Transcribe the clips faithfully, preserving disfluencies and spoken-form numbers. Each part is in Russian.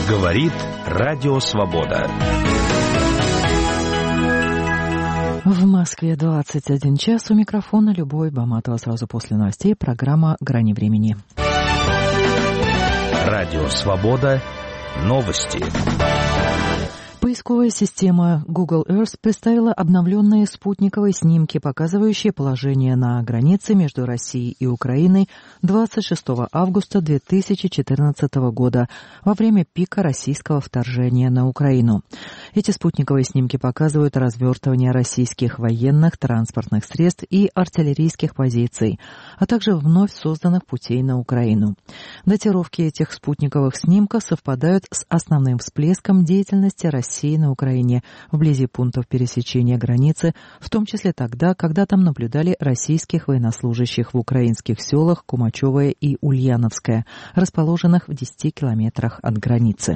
Говорит Радио Свобода. В Москве двадцать один час. У микрофона Любовь Баматова. Сразу после новостей программа «Грани времени». Радио Свобода. Новости. Поисковая система Google Earth представила обновленные спутниковые снимки, показывающие положение на границе между Россией и Украиной двадцать шестого августа две тысячи четырнадцатого года, во время пика российского вторжения на Украину. Эти спутниковые снимки показывают развертывание российских военных, транспортных средств и артиллерийских позиций, а также вновь созданных путей на Украину. Датировки этих спутниковых снимков совпадают с основным всплеском деятельности России России на Украине, вблизи пунктов пересечения границы, в том числе тогда, когда там наблюдали российских военнослужащих в украинских селах Кумачевое и Ульяновское, расположенных в десяти километрах от границы.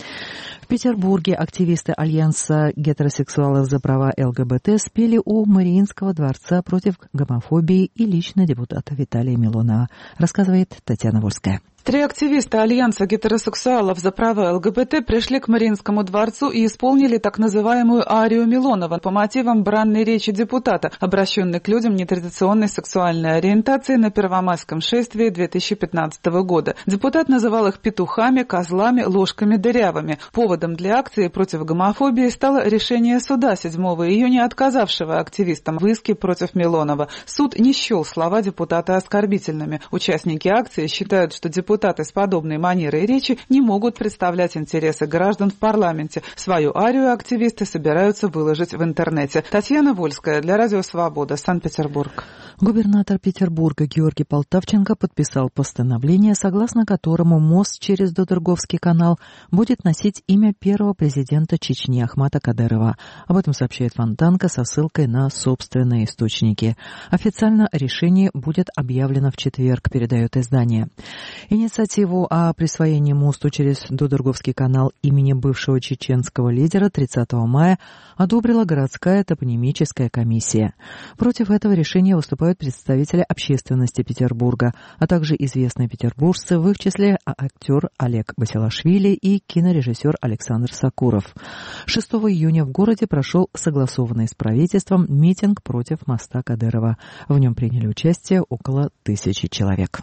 В Петербурге активисты Альянса гетеросексуалов за права ЛГБТ спели у Мариинского дворца против гомофобии и лично депутата Виталия Милонова, рассказывает Татьяна Вольская. Три активиста Альянса гетеросексуалов за права ЛГБТ пришли к Мариинскому дворцу и исполнили так называемую арию Милонова по мотивам бранной речи депутата, обращенной к людям нетрадиционной сексуальной ориентации на Первомайском шествии две тысячи пятнадцатого года. Депутат называл их петухами, козлами, ложками дырявыми. Поводом для акции против гомофобии стало решение суда седьмого июня, отказавшего активистам в иске против Милонова. Суд не счел слова депутата оскорбительными. Участники акции считают, что депутат Депутаты с подобной манерой речи не могут представлять интересы граждан в парламенте. Свою арию активисты собираются выложить в интернете. Татьяна Вольская для Радио Свобода, Санкт-Петербург. Губернатор Петербурга Георгий Полтавченко подписал постановление, согласно которому мост через Додерговский канал будет носить имя первого президента Чечни Ахмата Кадырова. Об этом сообщает Фонтанка со ссылкой на собственные источники. Официально решение будет объявлено в четверг, передает издание. Инициативу о присвоении мосту через Додерговский канал имени бывшего чеченского лидера тридцатого мая одобрила городская топонимическая комиссия. Против этого решения выступают представители общественности Петербурга, а также известные петербуржцы, в их числе актер Олег Басилашвили и кинорежиссер Александр Сакуров. шестого июня в городе прошел согласованный с правительством митинг против моста Кадырова. В нем приняли участие около тысячи человек.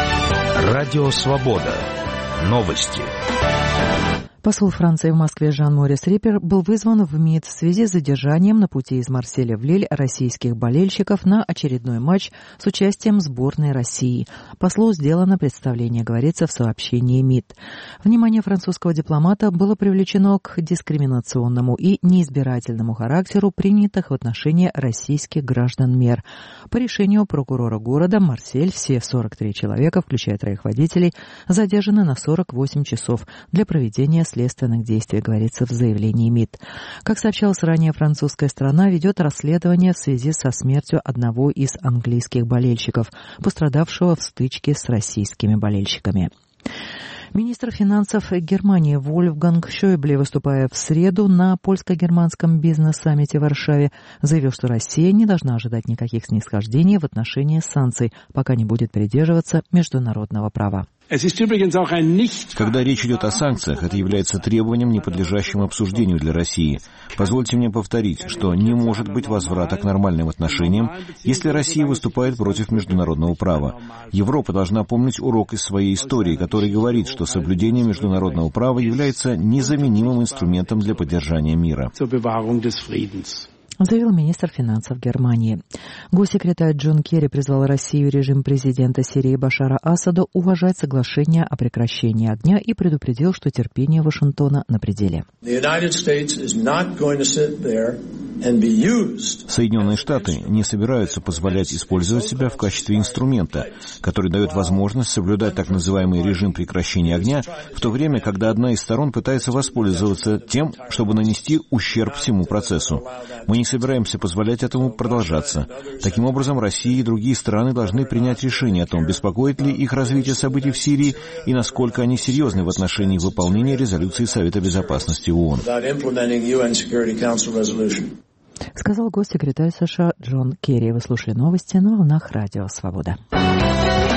Радио Свобода. Новости. Посол Франции в Москве Жан-Морис Рипер был вызван в МИД в связи с задержанием на пути из Марселя в Лиль российских болельщиков на очередной матч с участием сборной России. Послу сделано представление, говорится в сообщении МИД. Внимание французского дипломата было привлечено к дискриминационному и неизбирательному характеру принятых в отношении российских граждан мер. По решению прокурора города Марсель все сорок три человека, включая троих водителей, задержаны на сорок восемь часов для проведения следственных действий, говорится в заявлении МИД. Как сообщалось ранее, французская сторона ведет расследование в связи со смертью одного из английских болельщиков, пострадавшего в стычке с российскими болельщиками. Министр финансов Германии Вольфганг Шойбле, выступая в среду на польско-германском бизнес-саммите в Варшаве, заявил, что Россия не должна ожидать никаких снисхождений в отношении санкций, пока не будет придерживаться международного права. Когда речь идет о санкциях, это является требованием, не подлежащим обсуждению для России. Позвольте мне повторить, что не может быть возврата к нормальным отношениям, если Россия выступает против международного права. Европа должна помнить урок из своей истории, который говорит, что соблюдение международного права является незаменимым инструментом для поддержания мира. Заявил министр финансов Германии. Госсекретарь Джон Керри призвал Россию и режим президента Сирии Башара Асада уважать соглашение о прекращении огня и предупредил, что терпение Вашингтона на пределе. Соединенные Штаты не собираются позволять использовать себя в качестве инструмента, который дает возможность соблюдать так называемый режим прекращения огня, в то время, когда одна из сторон пытается воспользоваться тем, чтобы нанести ущерб всему процессу. Мы не собираемся позволять этому продолжаться. Таким образом, Россия и другие страны должны принять решение о том, беспокоит ли их развитие событий в Сирии и насколько они серьезны в отношении выполнения резолюции Совета Безопасности ООН. Сказал госсекретарь США Джон Керри. Вы слушали новости на волнах Радио Свобода.